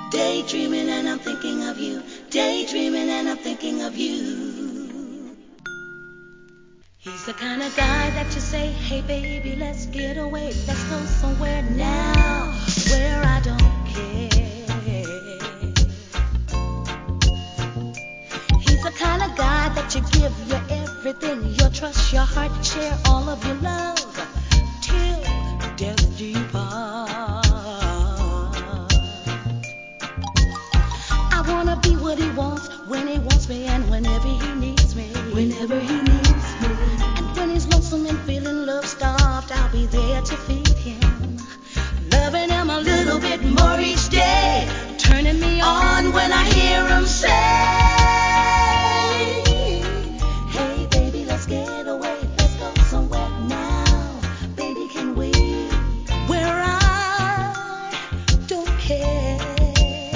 Daydreaming and I'm thinking of you. Daydreaming and I'm thinking of you. He's the kind of guy that you say, hey baby, let's get away. Let's go somewhere now where I don't care. He's the kind of guy that you give your everything, your trust, your heart, share all of your love till death do you part. I wanna be what he wants, when he wants me, and whenever he needs me. Whenever he